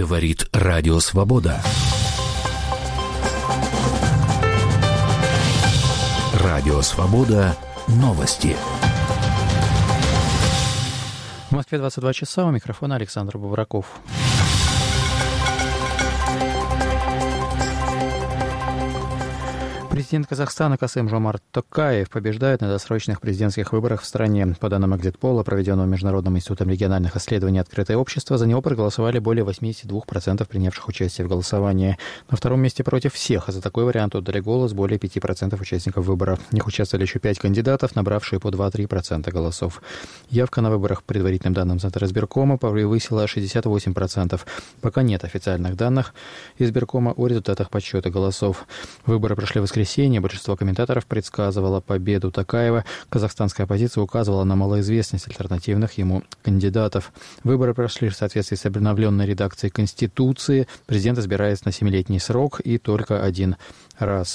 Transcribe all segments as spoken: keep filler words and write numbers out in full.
Говорит Радио Свобода. Радио Свобода. Новости. В Москве двадцать два часа, у микрофона Александр Бобраков. Президент Казахстана Касым-Жомарт Токаев побеждает на досрочных президентских выборах в стране. По данным экзит-пола, проведенного Международным институтом региональных исследований «Открытое общество», за него проголосовали более восемьдесят два процента принявших участие в голосовании. На втором месте против всех, а за такой вариант отдали голос более пяти процентов участников выборов. В них участвовали еще пять кандидатов, набравшие по два-три процента голосов. Явка на выборах, по предварительным данным Центра избиркома, превысила шестьдесят восемь процентов. Пока нет официальных данных избиркома о результатах подсчета голосов. Выборы прошли в воскресенье. Большинство комментаторов предсказывало победу Токаева. Казахстанская оппозиция указывала на малоизвестность альтернативных ему кандидатов. Выборы прошли в соответствии с обновленной редакцией Конституции. Президент избирается на семилетний срок и только один раз.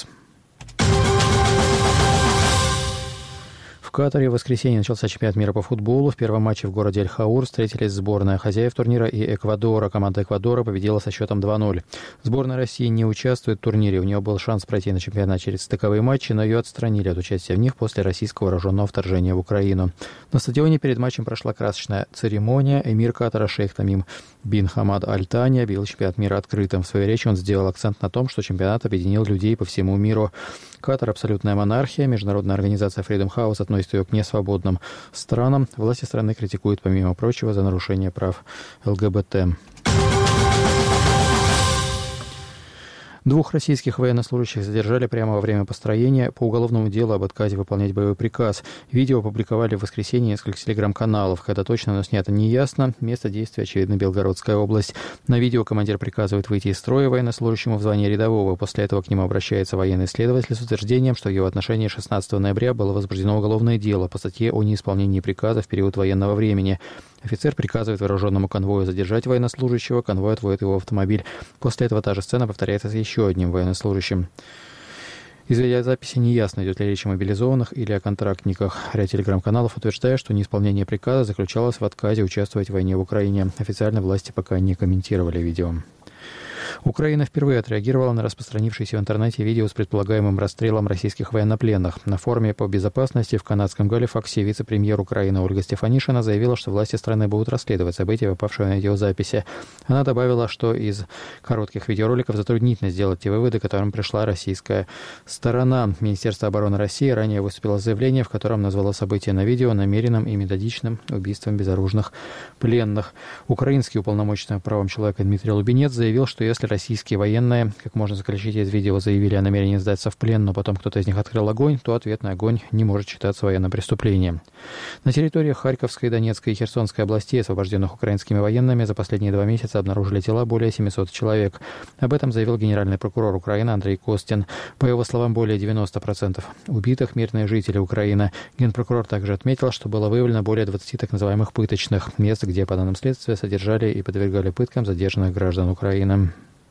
В Катаре в воскресенье начался чемпионат мира по футболу. В первом матче в городе Эль-Хаур встретились сборная хозяев турнира и Эквадора. Команда Эквадора победила со счетом два-ноль. Сборная России не участвует в турнире. У нее был шанс пройти на чемпионат через стыковые матчи, но ее отстранили от участия в них после российского вооруженного вторжения в Украину. На стадионе перед матчем прошла красочная церемония. Эмир Катара шейх Тамим бин Хамад Аль-Тани объявил чемпионат мира открытым. В своей речи он сделал акцент на том, что чемпионат объединил людей по всему миру. Катар – абсолютная монархия. Международная организация Freedom House относит ее к несвободным странам. Власти страны критикуют, помимо прочего, за нарушение прав ЛГБТ. Двух российских военнослужащих задержали прямо во время построения по уголовному делу об отказе выполнять боевой приказ. Видео опубликовали в воскресенье несколько телеграм-каналов. Когда точно оно снято, не ясно. Место действия, очевидно, Белгородская область. На видео командир приказывает выйти из строя военнослужащему в звании рядового. После этого к нему обращается военный следователь с утверждением, что в его отношении шестнадцатого ноября было возбуждено уголовное дело по статье о неисполнении приказа в период военного времени. Офицер приказывает вооруженному конвою задержать военнослужащего, конвой отводит его в автомобиль. После этого та же сцена повторяется с еще одним военнослужащим. Из видеозаписи неясно, идет ли речь о мобилизованных или о контрактниках. Ряд телеграм-каналов утверждает, что неисполнение приказа заключалось в отказе участвовать в войне в Украине. Официально власти пока не комментировали видео. Украина впервые отреагировала на распространившееся в интернете видео с предполагаемым расстрелом российских военнопленных. На форуме по безопасности в канадском Галифаксе вице-премьер Украины Ольга Стефанишина заявила, что власти страны будут расследовать события, попавшие на видеозаписи. Она добавила, что из коротких видеороликов затруднительно сделать те выводы, к которым пришла российская сторона. Министерство обороны России ранее выступило с заявлением, в котором назвало события на видео намеренным и методичным убийством безоружных пленных. Украинский уполномоченный по правам человека Дмитрий Лубенец заявил, что если российские военные, как можно заключить из видео, заявили о намерении сдаться в плен, но потом кто-то из них открыл огонь, то ответный огонь не может считаться военным преступлением. На территориях Харьковской, Донецкой и Херсонской областей, освобожденных украинскими военными, за последние два месяца обнаружили тела более семисот человек. Об этом заявил генеральный прокурор Украины Андрей Костин. По его словам, более девяносто процентов убитых мирные жители Украины. Генпрокурор также отметил, что было выявлено более двадцати так называемых пыточных мест, где, по данным следствия, содержали и подвергали пыткам задержанных граждан Украины.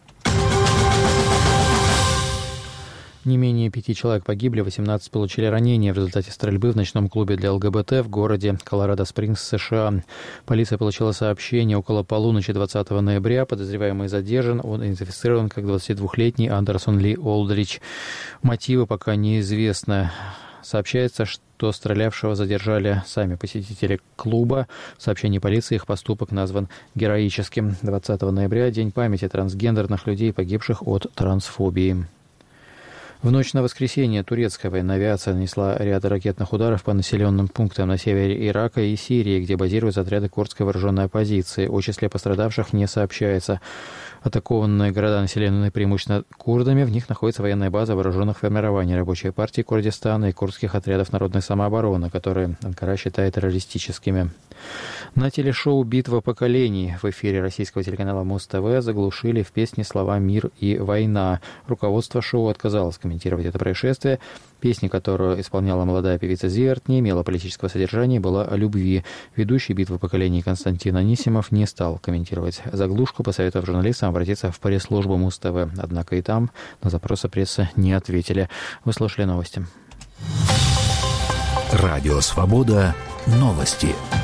Не менее пяти человек погибли, восемнадцать получили ранения в результате стрельбы в ночном клубе для ЛГБТ в городе Колорадо-Спрингс, США. Полиция получила сообщение около полуночи двадцатого ноября. Подозреваемый задержан. Он идентифицирован как двадцатидвухлетний Андерсон Ли Олдрич. Мотивы пока неизвестны. Сообщается, что стрелявшего задержали сами посетители клуба. В сообщении полиции их поступок назван героическим. двадцатого ноября – День памяти трансгендерных людей, погибших от трансфобии. В ночь на воскресенье турецкая военная авиация нанесла ряд ракетных ударов по населенным пунктам на севере Ирака и Сирии, где базируются отряды курдской вооруженной оппозиции. О числе пострадавших не сообщается. Атакованные города населены преимущественно курдами. В них находится военная база вооруженных формирований Рабочей партии Курдистана и курдских отрядов народной самообороны, которые Анкара считает террористическими. На телешоу «Битва поколений» в эфире российского телеканала Муз-ТВ заглушили в песне слова «Мир» и «Война». Руководство шоу отказалось комментировать это происшествие. Песня, которую исполняла молодая певица Зиверт, не имела политического содержания и была о любви. Ведущий «Битвы поколений» Константин Анисимов не стал комментировать заглушку, посоветовав журналистам обратиться в пресс-службу Муз-ТВ. Однако и там на запросы прессы не ответили. Вы слушали новости. Радио «Свобода». Новости.